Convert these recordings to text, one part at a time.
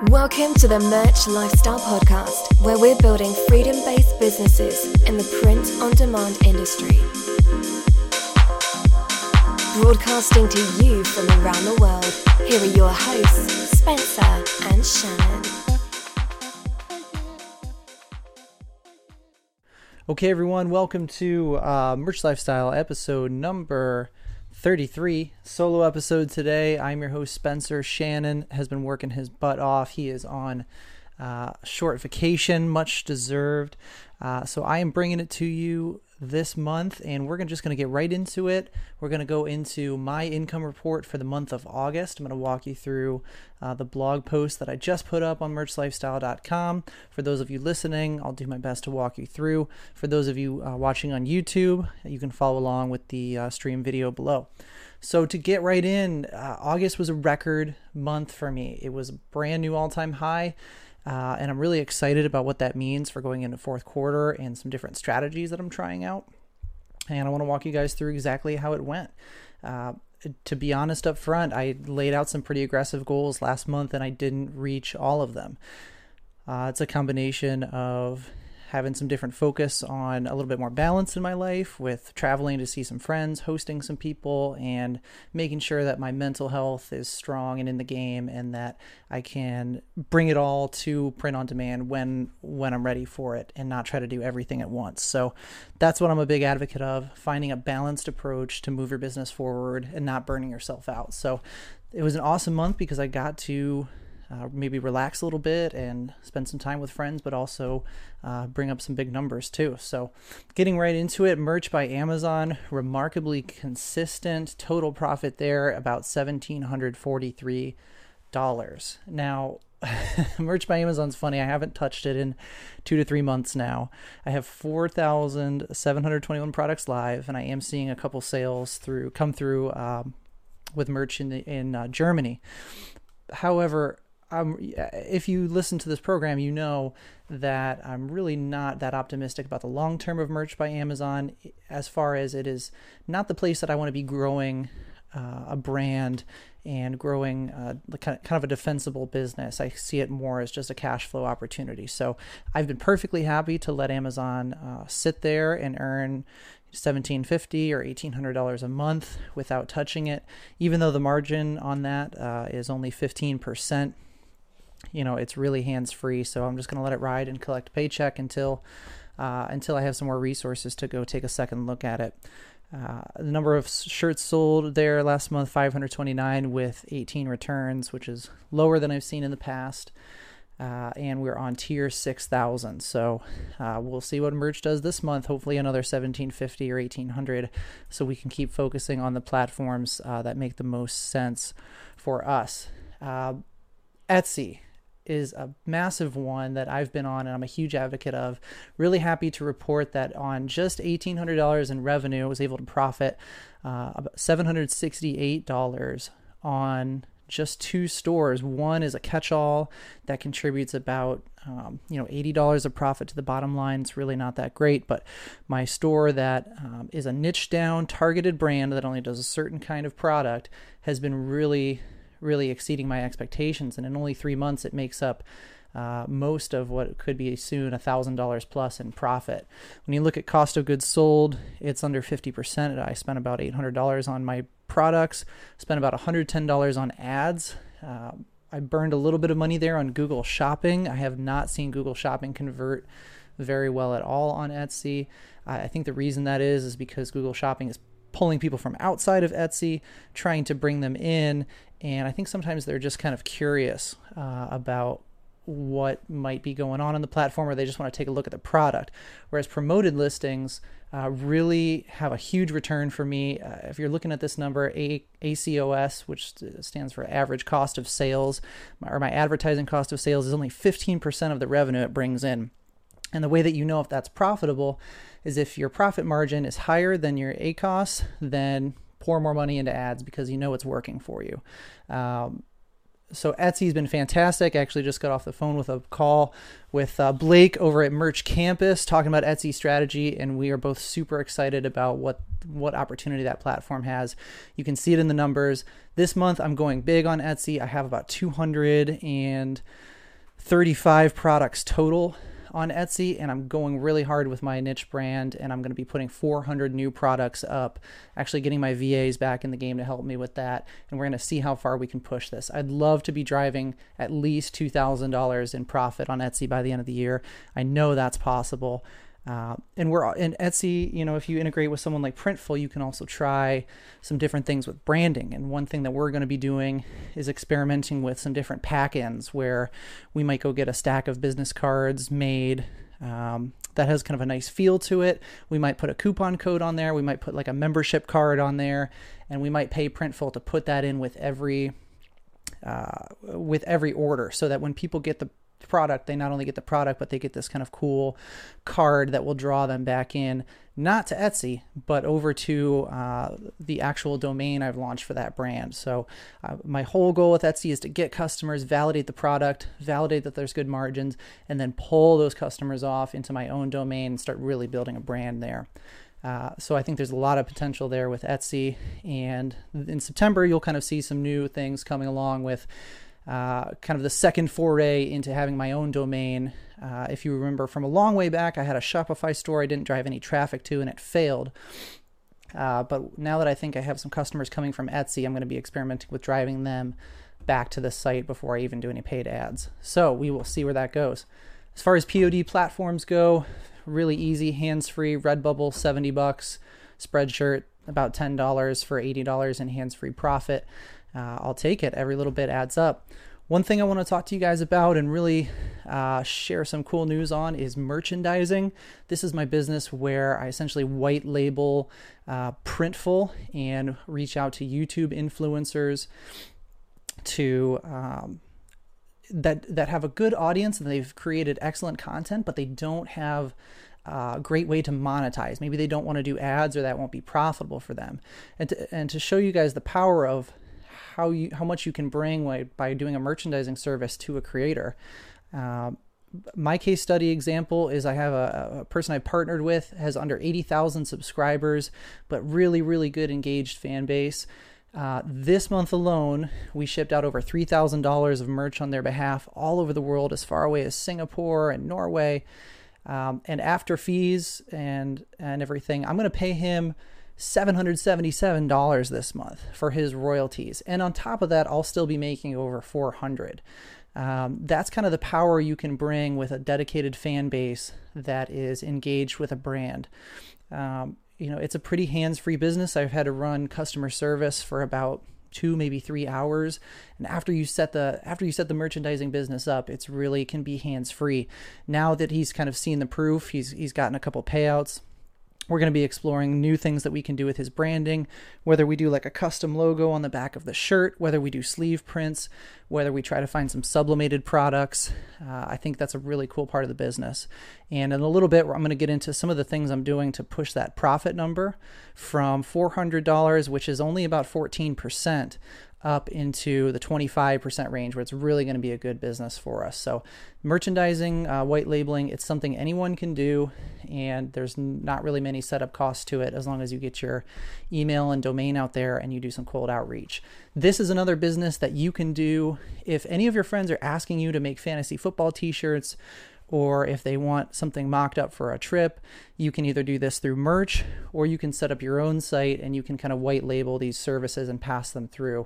Welcome to the Merch Lifestyle Podcast, where we're building freedom-based businesses in the print-on-demand industry. Broadcasting to you from around the world, here are your hosts, Spencer and Shannon. Okay, everyone, welcome to Merch Lifestyle episode number 33, solo episode today. I'm your host, Spencer. Shannon has been working his butt off. He is on short vacation, much deserved. So I am bringing it to you this month, and we're just going to get right into it. We're going to go into my income report for the month of August. I'm going to walk you through the blog post that I just put up on merchlifestyle.com. For those of you listening, I'll do my best to walk you through. For those of you watching on YouTube, you can follow along with the stream video below. So to get right in, August was a record month for me. It was a brand new all-time high. And I'm really excited about what that means for going into fourth quarter and some different strategies that I'm trying out. And I want to walk you guys through exactly how it went. To be honest up front, I laid out some pretty aggressive goals last month and I didn't reach all of them. It's a combination of having some different focus on a little bit more balance in my life with traveling to see some friends, hosting some people, and making sure that my mental health is strong and in the game and that I can bring it all to print on demand when I'm ready for it and not try to do everything at once. So that's what I'm a big advocate of, finding a balanced approach to move your business forward and not burning yourself out. So it was an awesome month because I got to maybe relax a little bit and spend some time with friends, but also bring up some big numbers too. So getting right into it, Merch by Amazon, remarkably consistent total profit there, about $1,743. Now, Merch by Amazon's funny. I haven't touched it in 2 to 3 months now. I have 4,721 products live, and I am seeing a couple sales come through with Merch in Germany. However, if you listen to this program, you know that I'm really not that optimistic about the long term of Merch by Amazon, as far as it is not the place that I want to be growing a brand and growing kind of a defensible business. I see it more as just a cash flow opportunity. So I've been perfectly happy to let Amazon sit there and earn $1,750 or $1,800 a month without touching it, even though the margin on that is only 15%. You know, it's really hands-free, so I'm just going to let it ride and collect a paycheck until I have some more resources to go take a second look at it. The number of shirts sold there last month, 529 with 18 returns, which is lower than I've seen in the past. And we're on tier 6,000. So we'll see what Merch does this month. Hopefully another 1,750 or 1,800, so we can keep focusing on the platforms that make the most sense for us. Etsy is a massive one that I've been on and I'm a huge advocate of. Really happy to report that on just $1,800 in revenue, I was able to profit about $768 on just 2 stores. One is a catch-all that contributes about $80 of profit to the bottom line. It's really not that great, but my store that is a niche down targeted brand that only does a certain kind of product has been really exceeding my expectations, and in only 3 months it makes up most of what could be soon $1,000 plus in profit. When you look at cost of goods sold, it's under 50%. I spent about $800 on my products, spent about $110 on ads. I burned a little bit of money there on Google Shopping. I have not seen Google Shopping convert very well at all on Etsy. I think the reason that is because Google Shopping is pulling people from outside of Etsy, trying to bring them in. And I think sometimes they're just kind of curious about what might be going on the platform, or they just want to take a look at the product. Whereas promoted listings really have a huge return for me. If you're looking at this number, ACOS, which stands for average cost of sales, or my advertising cost of sales, is only 15% of the revenue it brings in. And the way that you know if that's profitable is if your profit margin is higher than your ACOS, then pour more money into ads because you know it's working for you. So Etsy's been fantastic. I actually just got off the phone with a call with Blake over at Merch Campus talking about Etsy strategy, and we are both super excited about what opportunity that platform has. You can see it in the numbers. This month I'm going big on Etsy. I have about 200 and 35 products total on Etsy, and I'm going really hard with my niche brand, and I'm going to be putting 400 new products up, actually getting my VAs back in the game to help me with that, and we're going to see how far we can push this. I'd love to be driving at least $2,000 in profit on Etsy by the end of the year. I know that's possible. And we're in Etsy, if you integrate with someone like Printful, you can also try some different things with branding. And one thing that we're going to be doing is experimenting with some different pack-ins where we might go get a stack of business cards made that has kind of a nice feel to it. We might put a coupon code on there. We might put like a membership card on there, and we might pay Printful to put that in with every order, so that when people get the product, they not only get the product, but they get this kind of cool card that will draw them back in, not to Etsy, but over to the actual domain I've launched for that brand. So my whole goal with Etsy is to get customers, validate the product, validate that there's good margins, and then pull those customers off into my own domain and start really building a brand there. So I think there's a lot of potential there with Etsy. And in September, you'll kind of see some new things coming along with kind of the second foray into having my own domain. If you remember from a long way back, I had a Shopify store I didn't drive any traffic to, and it failed. But now that I think I have some customers coming from Etsy, I'm going to be experimenting with driving them back to the site before I even do any paid ads. So we will see where that goes. As far as POD platforms go, really easy, hands-free. Redbubble, $70. Spreadshirt, about $10 for $80 in hands-free profit. I'll take it. Every little bit adds up. One thing I want to talk to you guys about and really share some cool news on is merchandising. This is my business where I essentially white label Printful and reach out to YouTube influencers to that have a good audience and they've created excellent content, but they don't have a great way to monetize. Maybe they don't want to do ads, or that won't be profitable for them. And to show you guys the power of how much you can bring by doing a merchandising service to a creator. My case study example is I have a person I partnered with, has under 80,000 subscribers, but really, really good engaged fan base. This month alone, we shipped out over $3,000 of merch on their behalf all over the world, as far away as Singapore and Norway. And after fees and everything, I'm going to pay him $777 this month for his royalties. And on top of that, I'll still be making over $400. That's kind of the power you can bring with a dedicated fan base that is engaged with a brand. It's a pretty hands-free business. I've had to run customer service for about 2, maybe 3 hours. And after you set the merchandising business up, it's really can be hands-free. Now that he's kind of seen the proof, he's gotten a couple payouts. We're going to be exploring new things that we can do with his branding, whether we do like a custom logo on the back of the shirt, whether we do sleeve prints, whether we try to find some sublimated products. I think that's a really cool part of the business. And in a little bit, I'm going to get into some of the things I'm doing to push that profit number from $400, which is only about 14%, up into the 25% range, where it's really going to be a good business for us. So merchandising, white labeling, it's something anyone can do, and there's not really many setup costs to it as long as you get your email and domain out there and you do some cold outreach. This is another business that you can do if any of your friends are asking you to make fantasy football t-shirts, or if they want something mocked up for a trip. You can either do this through merch, or you can set up your own site and you can kind of white label these services and pass them through.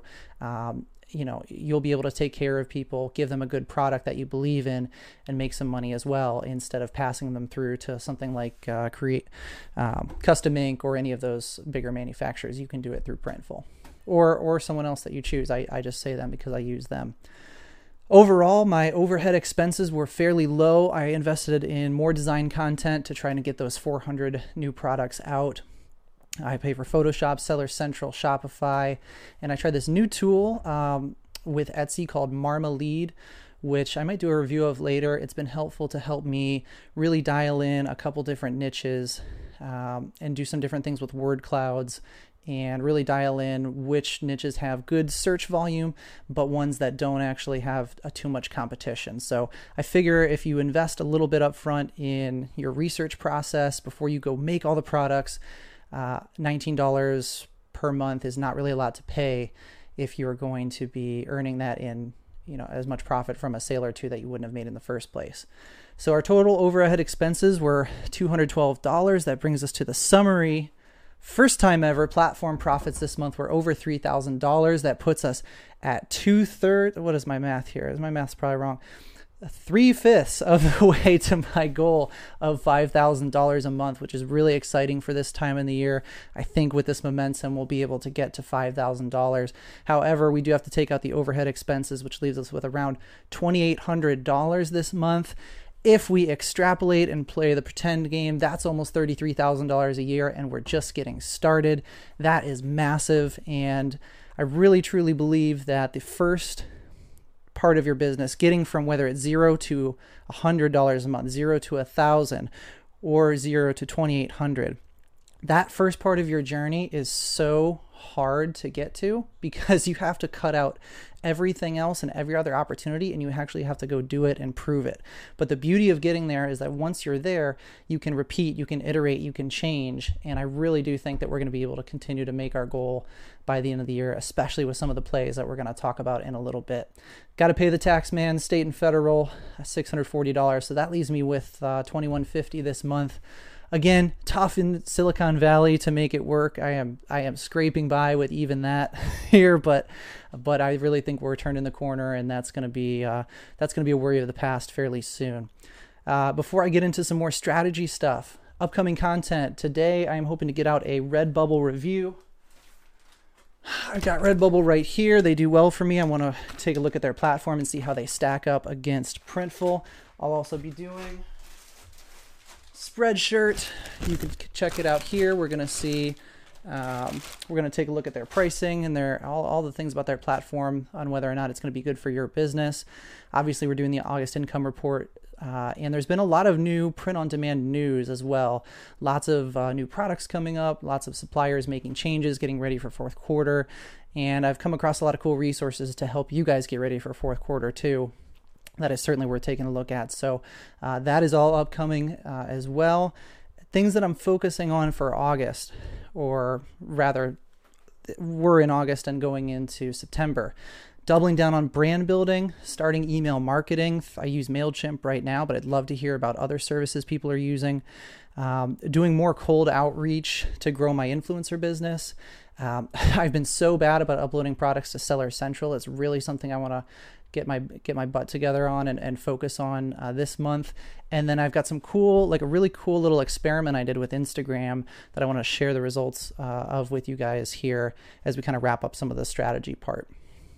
You'll be able to take care of people, give them a good product that you believe in, and make some money as well, instead of passing them through to something like Custom Ink or any of those bigger manufacturers. You can do it through Printful or someone else that you choose. I just say them because I use them. Overall, my overhead expenses were fairly low. I invested in more design content to try to get those 400 new products out. I pay for Photoshop, Seller Central, Shopify, and I tried this new tool with Etsy called Marmalade, which I might do a review of later. It's been helpful to help me really dial in a couple different niches and do some different things with word clouds, and really dial in which niches have good search volume, but ones that don't actually have too much competition. So I figure if you invest a little bit up front in your research process before you go make all the products, $19 per month is not really a lot to pay if you're going to be earning that in as much profit from a sale or two that you wouldn't have made in the first place. So our total overhead expenses were $212. That brings us to the summary. First time ever, platform profits this month were over $3,000. That puts us at 2/3. What is my math here? My math's probably wrong. 3/5 of the way to my goal of $5,000 a month, which is really exciting for this time in the year. I think with this momentum, we'll be able to get to $5,000. However, we do have to take out the overhead expenses, which leaves us with around $2,800 this month. If we extrapolate and play the pretend game, that's almost $33,000 a year, and we're just getting started. That is massive, and I really truly believe that the first part of your business, getting from whether it's $0 to $100 a month, $0 to $1,000, or $0 to $2,800, that first part of your journey is so hard to get to because you have to cut out everything else and every other opportunity, and you actually have to go do it and prove it. But the beauty of getting there is that once you're there, you can repeat, you can iterate, you can change. And I really do think that we're going to be able to continue to make our goal by the end of the year, especially with some of the plays that we're going to talk about in a little bit. Got to pay the tax man, state and federal, $640. So that leaves me with $2,150 this month. Again, tough in Silicon Valley to make it work. I am scraping by with even that here, but I really think we're turning the corner, and that's going to be a worry of the past fairly soon. Before I get into some more strategy stuff, upcoming content today, I am hoping to get out a Redbubble review. I've got Redbubble right here. They do well for me. I want to take a look at their platform and see how they stack up against Printful. I'll also be doing Spreadshirt. You can check it out here. We're going to see, we're going to take a look at their pricing and their all the things about their platform on whether or not it's going to be good for your business. Obviously, we're doing the August income report, and there's been a lot of new print-on-demand news as well. Lots of new products coming up, lots of suppliers making changes, getting ready for fourth quarter, and I've come across a lot of cool resources to help you guys get ready for fourth quarter too. That is certainly worth taking a look at. So that is all upcoming as well. Things that I'm focusing on for August, or rather we're in August and going into September. Doubling down on brand building, starting email marketing. I use MailChimp right now, but I'd love to hear about other services people are using. Doing more cold outreach to grow my influencer business. I've been so bad about uploading products to Seller Central. It's really something I want to get my butt together on and focus on this month. And then I've got some cool, like a really cool little experiment I did with Instagram that I want to share the results of with you guys here as we kind of wrap up some of the strategy part.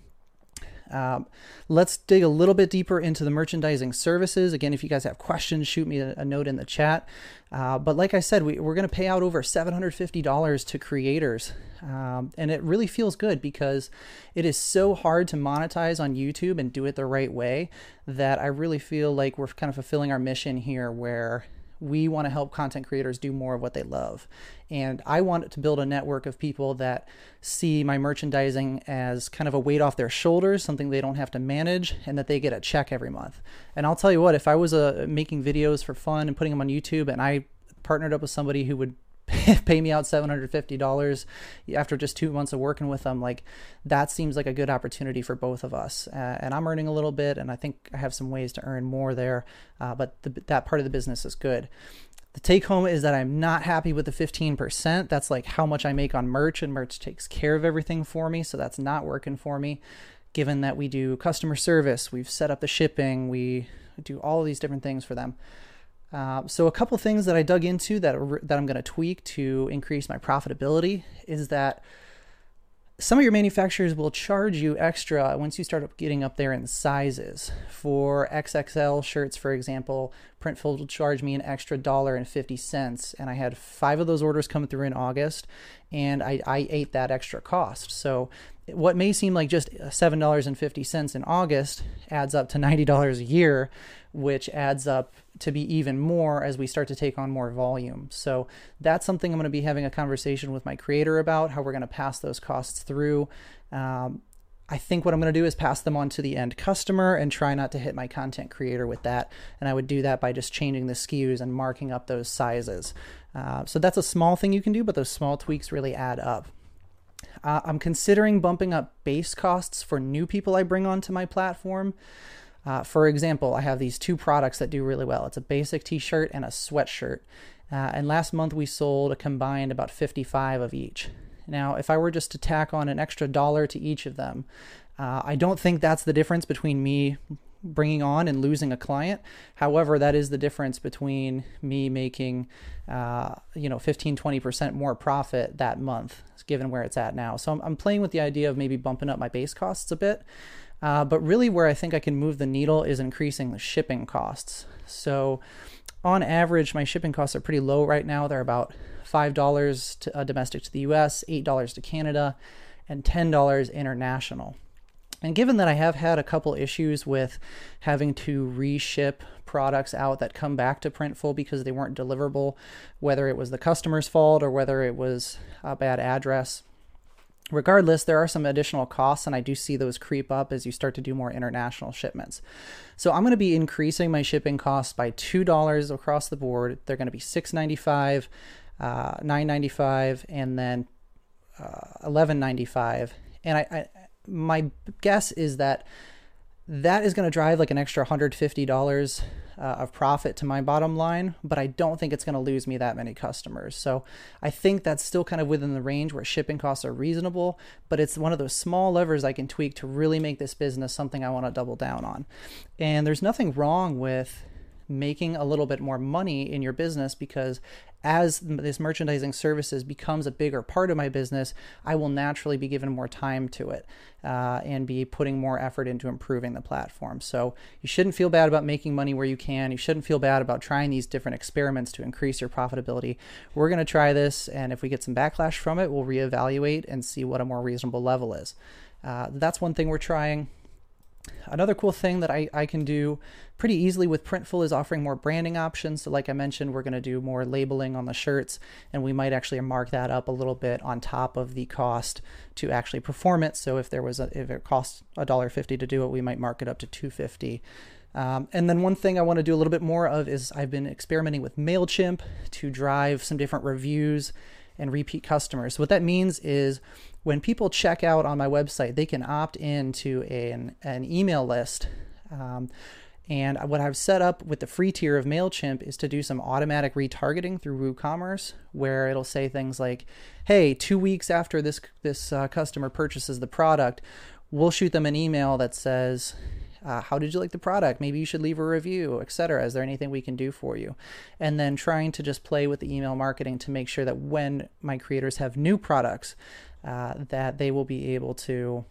Let's dig a little bit deeper into the merchandising services. Again, if you guys have questions, shoot me a note in the chat. But like I said, we're going to pay out over $750 to creators. And it really feels good because it is so hard to monetize on YouTube and do it the right way that I really feel like we're kind of fulfilling our mission here where we want to help content creators do more of what they love. And I want to build a network of people that see my merchandising as kind of a weight off their shoulders, something they don't have to manage, and that they get a check every month. And I'll tell you what, if I was making videos for fun and putting them on YouTube and I partnered up with somebody who would pay me out $750 after just 2 months of working with them, like that seems like a good opportunity for both of us. And I'm earning a little bit, and I think I have some ways to earn more there. But that part of the business is good. The take home is that I'm not happy with the 15%. That's like how much I make on merch, and merch takes care of everything for me. So that's not working for me, given that we do customer service, we've set up the shipping, we do all of these different things for them. So a couple things that I dug into that I'm going to tweak to increase my profitability is that some of your manufacturers will charge you extra once you start getting up there in sizes. For XXL shirts, for example, Printful will charge me an extra $1.50, and I had 5 of those orders come through in August, and I ate that extra cost. So what may seem like just $7.50 in August adds up to $90 a year, which adds up to be even more as we start to take on more volume. So that's something I'm going to be having a conversation with my creator about, how we're going to pass those costs through. I think what I'm going to do is pass them on to the end customer and try not to hit my content creator with that. And I would do that by just changing the SKUs and marking up those sizes. So that's a small thing you can do, but those small tweaks really add up. I'm considering bumping up base costs for new people I bring onto my platform. For example, I have these two products that do really well. It's a basic t-shirt and a sweatshirt. And last month we sold a combined about 55 of each. Now, if I were just to tack on an extra $1 to each of them, I don't think that's the difference between me bringing on and losing a client. However, that is the difference between me making, 15-20% more profit that month, given where it's at now. So I'm playing with the idea of maybe bumping up my base costs a bit. But really where I think I can move the needle is increasing the shipping costs. So on average, my shipping costs are pretty low right now. They're about $5 to, domestic to the US, $8 to Canada, and $10 international. And given that I have had a couple issues with having to reship products out that come back to Printful because they weren't deliverable, whether it was the customer's fault or whether it was a bad address, regardless, there are some additional costs, and I do see those creep up as you start to do more international shipments. So I'm going to be increasing my shipping costs by $2 across the board. They're going to be $6.95, $9.95, and then $11.95. And my guess is that is going to drive like an extra $150 of profit to my bottom line, but I don't think it's going to lose me that many customers. So I think that's still kind of within the range where shipping costs are reasonable, but it's one of those small levers I can tweak to really make this business something I want to double down on. And there's nothing wrong with making a little bit more money in your business, because as this merchandising services becomes a bigger part of my business, I will naturally be given more time to it and be putting more effort into improving the platform. So you shouldn't feel bad about making money where you can. You shouldn't feel bad about trying these different experiments to increase your profitability. We're going to try this, and if we get some backlash from it, we'll reevaluate and see what a more reasonable level is. That's one thing we're trying. Another cool thing that I can do pretty easily with Printful is offering more branding options. So like I mentioned, we're going to do more labeling on the shirts, and we might actually mark that up a little bit on top of the cost to actually perform it. So if it costs $1.50 to do it, we might mark it up to $2.50. And then one thing I want to do a little bit more of is I've been experimenting with MailChimp to drive some different reviews and repeat customers. So what that means is when people check out on my website, they can opt into an email list. And what I've set up with the free tier of MailChimp is to do some automatic retargeting through WooCommerce, where it'll say things like, hey, 2 weeks after this customer purchases the product, we'll shoot them an email that says, how did you like the product? Maybe you should leave a review, etc. Is there anything we can do for you? And then trying to just play with the email marketing to make sure that when my creators have new products, that they will be able to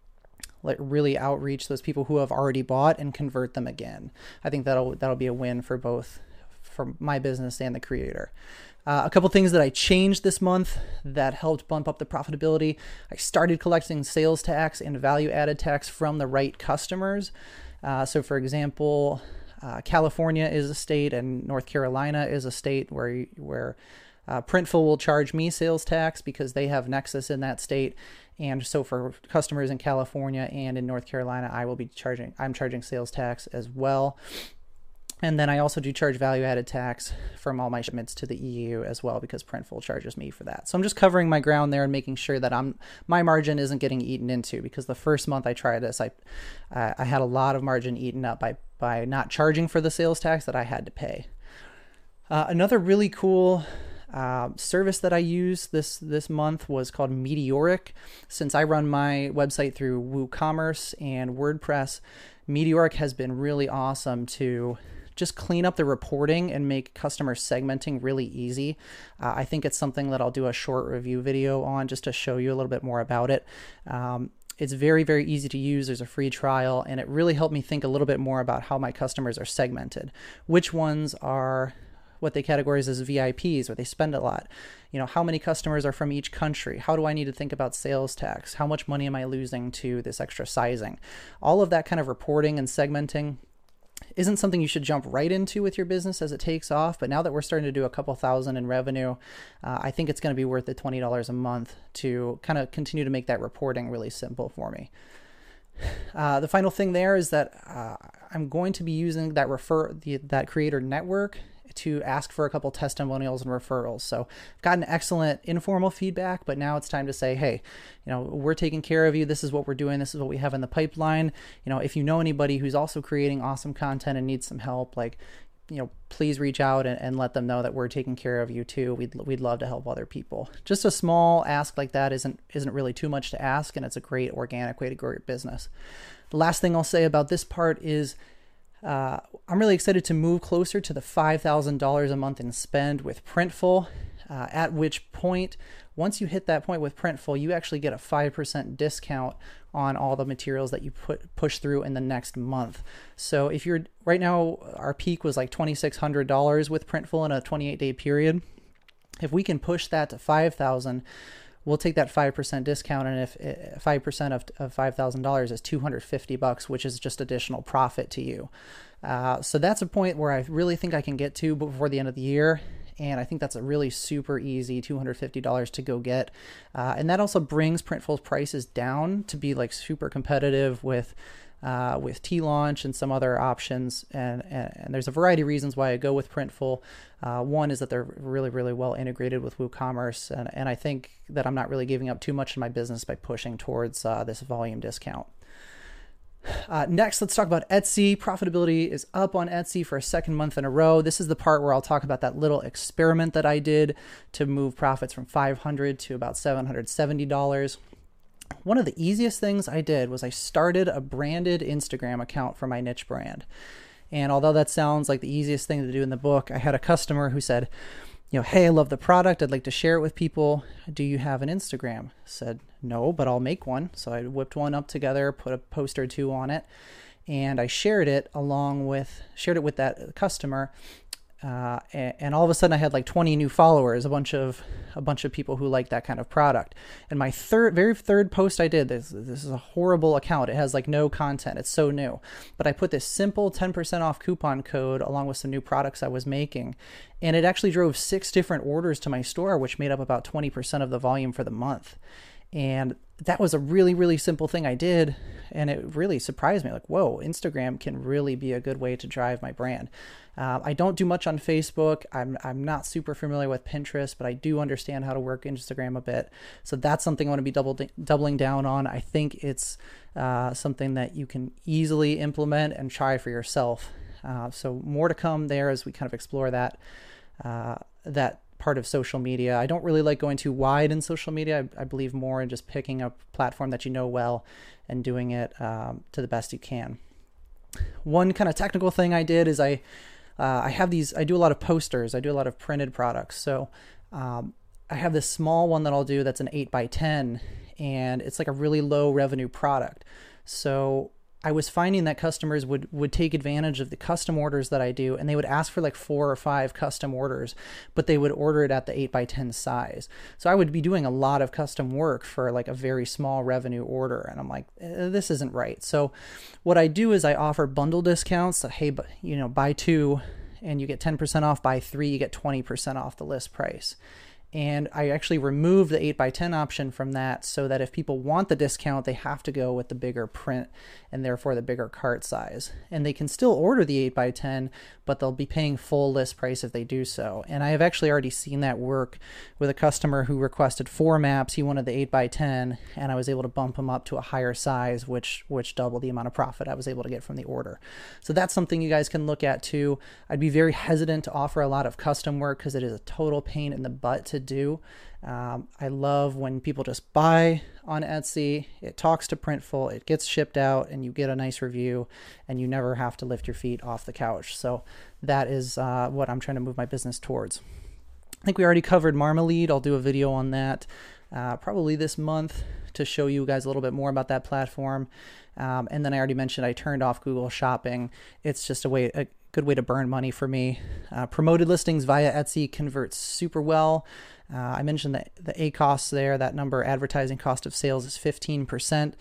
really outreach those people who have already bought and convert them again. I think that'll be a win for both, for my business and the creator. A couple things that I changed this month that helped bump up the profitability. I started collecting sales tax and value-added tax from the right customers. So for example, California is a state and North Carolina is a state where Printful will charge me sales tax because they have Nexus in that state. And so for customers in California and in North Carolina, I'm charging sales tax as well. And then I also do charge value-added tax from all my shipments to the EU as well, because Printful charges me for that. So I'm just covering my ground there and making sure that my margin isn't getting eaten into, because the first month I tried this, I had a lot of margin eaten up by not charging for the sales tax that I had to pay. Another really cool service that I used this month was called Meteoric. Since I run my website through WooCommerce and WordPress, Meteoric has been really awesome to just clean up the reporting and make customer segmenting really easy. I think it's something that I'll do a short review video on just to show you a little bit more about it. It's very, very easy to use. There's a free trial, and it really helped me think a little bit more about how my customers are segmented. Which ones are what they categorize as VIPs, where they spend a lot. How many customers are from each country? How do I need to think about sales tax? How much money am I losing to this extra sizing? All of that kind of reporting and segmenting isn't something you should jump right into with your business as it takes off. But now that we're starting to do a couple thousand in revenue, I think it's going to be worth the $20 a month to kind of continue to make that reporting really simple for me. The final thing there is that I'm going to be using that creator network to ask for a couple testimonials and referrals. So I've gotten excellent informal feedback, but now it's time to say, hey, we're taking care of you. This is what we're doing. This is what we have in the pipeline. If you know anybody who's also creating awesome content and needs some help, please reach out and let them know that we're taking care of you too. We'd love to help other people. Just a small ask like that isn't really too much to ask, and it's a great organic way to grow your business. The last thing I'll say about this part is I'm really excited to move closer to the $5,000 a month in spend with Printful, at which point, once you hit that point with Printful, you actually get a 5% discount on all the materials that you push through in the next month. So if you're right now, our peak was like $2,600 with Printful in a 28-day period. If we can push that to $5,000, we'll take that 5% discount, and if 5% of $5,000 is $250, which is just additional profit to you. So that's a point where I really think I can get to before the end of the year. And I think that's a really super easy $250 to go get. And that also brings Printful's prices down to be like super competitive with T-Launch and some other options. And there's a variety of reasons why I go with Printful. One is that they're really, really well integrated with WooCommerce. And I think that I'm not really giving up too much in my business by pushing towards this volume discount. Next, let's talk about Etsy. Profitability is up on Etsy for a second month in a row. This is the part where I'll talk about that little experiment that I did to move profits from $500 to about $770. One of the easiest things I did was I started a branded Instagram account for my niche brand. And although that sounds like the easiest thing to do in the book, I had a customer who said, hey, I love the product. I'd like to share it with people. Do you have an Instagram? I said, no, but I'll make one. So I whipped one up together, put a post or two on it, and I shared it with that customer. And all of a sudden I had like 20 new followers, a bunch of people who like that kind of product. And my very third post I did, this is a horrible account. It has like no content. It's so new, but I put this simple 10% off coupon code along with some new products I was making. And it actually drove 6 different orders to my store, which made up about 20% of the volume for the month. And that was a really, really simple thing I did. And it really surprised me. Like, whoa, Instagram can really be a good way to drive my brand. I don't do much on Facebook. I'm not super familiar with Pinterest, but I do understand how to work Instagram a bit. So that's something I want to be doubling down on. I think it's something that you can easily implement and try for yourself. So more to come there as we kind of explore that part of social media. I don't really like going too wide in social media. I believe more in just picking a platform that you know well and doing it to the best you can. One kind of technical thing I did is I do a lot of posters. I do a lot of printed products. So I have this small one that I'll do that's an 8x10, and it's like a really low revenue product. So I was finding that customers would take advantage of the custom orders that I do, and they would ask for like 4 or 5 custom orders, but they would order it at the 8x10 size. So I would be doing a lot of custom work for like a very small revenue order, and I'm like, this isn't right. So what I do is I offer bundle discounts. So, hey, buy 2 and you get 10% off. Buy 3, you get 20% off the list price. And I actually removed the 8x10 option from that so that if people want the discount, they have to go with the bigger print and therefore the bigger cart size. And they can still order the 8x10, but they'll be paying full list price if they do so. And I have actually already seen that work with a customer who requested 4 maps. He wanted the 8x10, and I was able to bump him up to a higher size, which doubled the amount of profit I was able to get from the order. So that's something you guys can look at too. I'd be very hesitant to offer a lot of custom work because it is a total pain in the butt to do. I love when people just buy on Etsy, it talks to Printful, it gets shipped out, and you get a nice review, and you never have to lift your feet off the couch. So that is what I'm trying to move my business towards. I think we already covered Marmalade. I'll do a video on that probably this month to show you guys a little bit more about that platform. And then I already mentioned I turned off Google Shopping. It's just a good way to burn money for me. Promoted listings via Etsy converts super well. I mentioned the ACoS there, that number, advertising cost of sales, is 15%.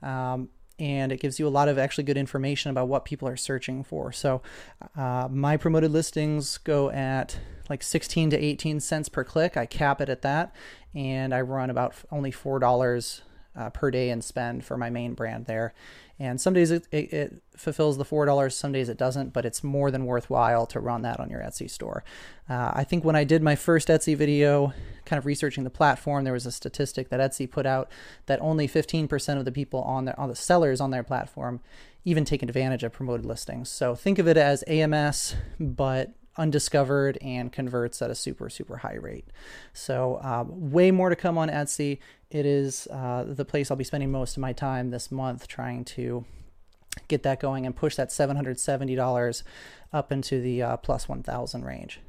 And it gives you a lot of actually good information about what people are searching for. So my promoted listings go at like 16 to 18 cents per click. I cap it at that, and I run about only $4 per day in spend for my main brand there. And some days it fulfills the $4, some days it doesn't, but it's more than worthwhile to run that on your Etsy store. I think when I did my first Etsy video, kind of researching the platform, there was a statistic that Etsy put out that only 15% of the people on the sellers on their platform even take advantage of promoted listings. So think of it as AMS, but undiscovered and converts at a super, super high rate. So way more to come on Etsy. It is the place I'll be spending most of my time this month trying to get that going and push that $770 up into the plus 1,000 range.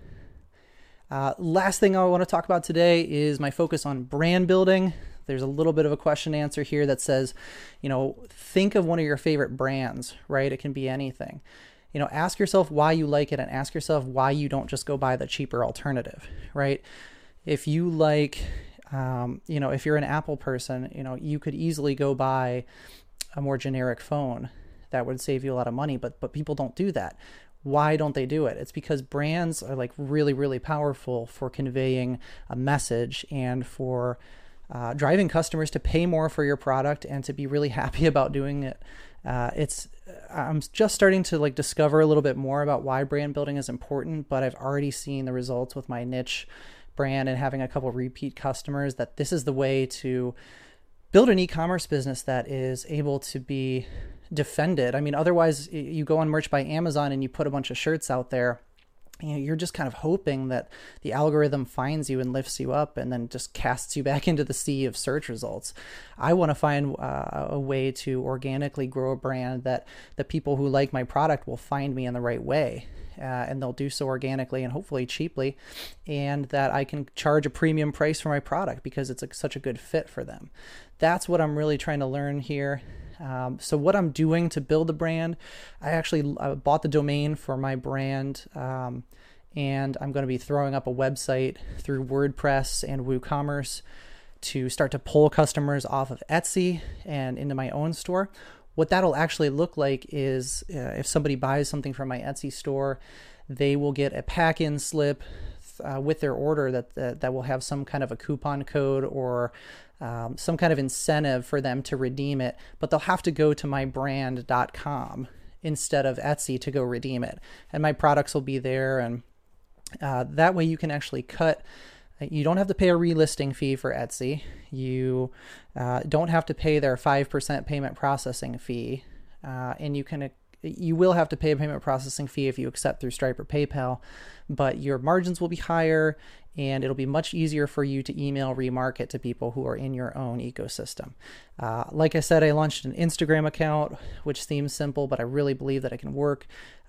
Last thing I want to talk about today is my focus on brand building. There's a little bit of a question answer here that says, think of one of your favorite brands, right? It can be anything. Ask yourself why you like it and ask yourself why you don't just go buy the cheaper alternative, right? If you like, if you're an Apple person, you could easily go buy a more generic phone that would save you a lot of money, but people don't do that. Why don't they do it? It's because brands are like really, really powerful for conveying a message and for driving customers to pay more for your product and to be really happy about doing it. I'm just starting to discover a little bit more about why brand building is important, but I've already seen the results with my niche brand and having a couple repeat customers that this is the way to build an e-commerce business that is able to be defended. I mean, otherwise you go on Merch by Amazon and you put a bunch of shirts out there, you're just kind of hoping that the algorithm finds you and lifts you up and then just casts you back into the sea of search results. I want to find a way to organically grow a brand that the people who like my product will find me in the right way. And they'll do so organically and hopefully cheaply, and that I can charge a premium price for my product because it's such a good fit for them. That's what I'm really trying to learn here. So what I'm doing to build a brand, I actually bought the domain for my brand, and I'm going to be throwing up a website through WordPress and WooCommerce to start to pull customers off of Etsy and into my own store. What that'll actually look like is if somebody buys something from my Etsy store, they will get a pack-in slip with their order that will have some kind of a coupon code or some kind of incentive for them to redeem it, but they'll have to go to mybrand.com instead of Etsy to go redeem it. And my products will be there, and that way you can actually cut. You don't have to pay a relisting fee for Etsy. You don't have to pay their 5% payment processing fee, and you will have to pay a payment processing fee if you accept through Stripe or PayPal, but your margins will be higher, and it'll be much easier for you to email remarket to people who are in your own ecosystem. Like I said, I launched an Instagram account, which seems simple, but I really believe that it can work.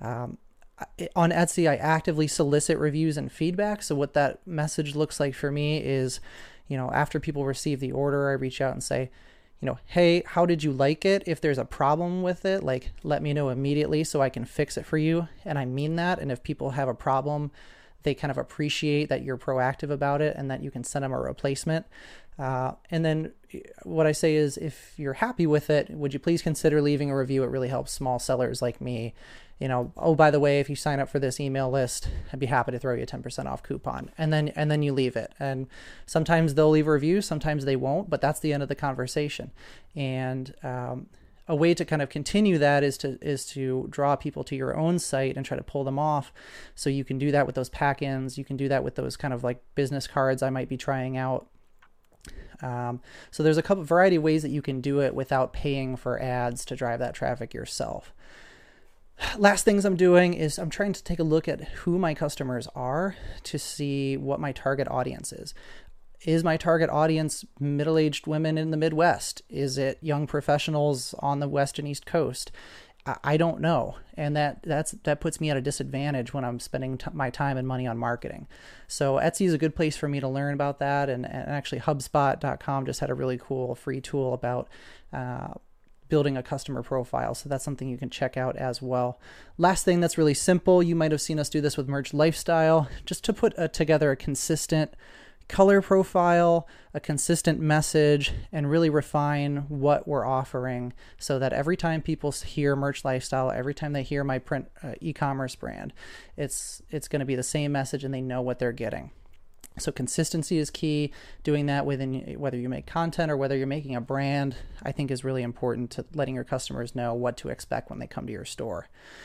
On Etsy, I actively solicit reviews and feedback. So what that message looks like for me is, after people receive the order, I reach out and say, hey, how did you like it? If there's a problem with it, let me know immediately so I can fix it for you. And I mean that. And if people have a problem, they kind of appreciate that you're proactive about it and that you can send them a replacement. And then what I say is, if you're happy with it, would you please consider leaving a review? It really helps small sellers like me. Oh, by the way, if you sign up for this email list, I'd be happy to throw you a 10% off coupon. And then you leave it. And sometimes they'll leave a review, sometimes they won't, but that's the end of the conversation. And a way to kind of continue that is to draw people to your own site and try to pull them off. So you can do that with those pack-ins. You can do that with those kind of like business cards I might be trying out. So there's a variety of ways that you can do it without paying for ads to drive that traffic yourself. Last things I'm doing is I'm trying to take a look at who my customers are to see what my target audience is. Is my target audience middle-aged women in the Midwest? Is it young professionals on the West and East Coast? I don't know. And that puts me at a disadvantage when I'm spending my time and money on marketing. So Etsy is a good place for me to learn about that. And actually HubSpot.com just had a really cool free tool about building a customer profile. So that's something you can check out as well. Last thing that's really simple, you might have seen us do this with Merch Lifestyle, just to put together a consistent color profile, a consistent message, and really refine what we're offering so that every time people hear Merch Lifestyle, every time they hear my print e-commerce brand, it's going to be the same message and they know what they're getting. So consistency is key. Doing that within, whether you make content or whether you're making a brand, I think is really important to letting your customers know what to expect when they come to your store.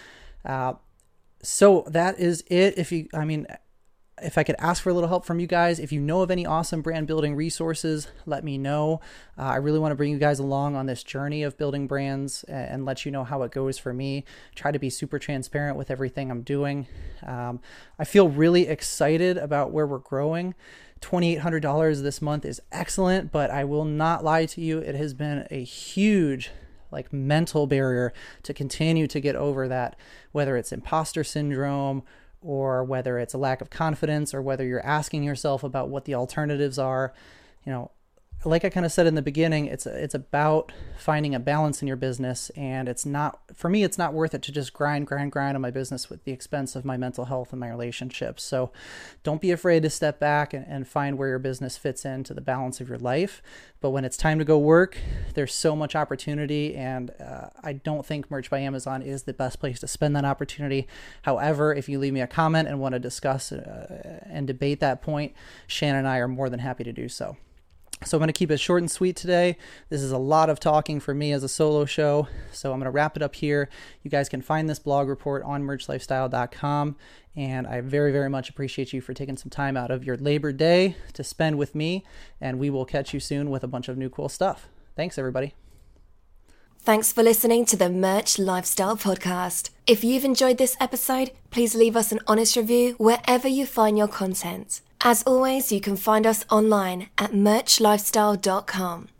So that is it. If I could ask for a little help from you guys, if you know of any awesome brand building resources, let me know. I really want to bring you guys along on this journey of building brands and let you know how it goes for me. Try to be super transparent with everything I'm doing. I feel really excited about where we're growing. $2,800 this month is excellent, but I will not lie to you. It has been a huge mental barrier to continue to get over that, whether it's imposter syndrome or whether it's a lack of confidence, or whether you're asking yourself about what the alternatives are. Like I kind of said in the beginning, it's about finding a balance in your business, and it's not worth it to just grind on my business at the expense of my mental health and my relationships. So don't be afraid to step back and find where your business fits into the balance of your life. But when it's time to go work, there's so much opportunity, and I don't think Merch by Amazon is the best place to spend that opportunity. However, if you leave me a comment and want to discuss and debate that point, Shannon and I are more than happy to do so. So I'm going to keep it short and sweet today. This is a lot of talking for me as a solo show, so I'm going to wrap it up here. You guys can find this blog report on merchlifestyle.com, and I very, very much appreciate you for taking some time out of your Labor Day to spend with me, and we will catch you soon with a bunch of new cool stuff. Thanks, everybody. Thanks for listening to the Merch Lifestyle Podcast. If you've enjoyed this episode, please leave us an honest review wherever you find your content. As always, you can find us online at merchlifestyle.com.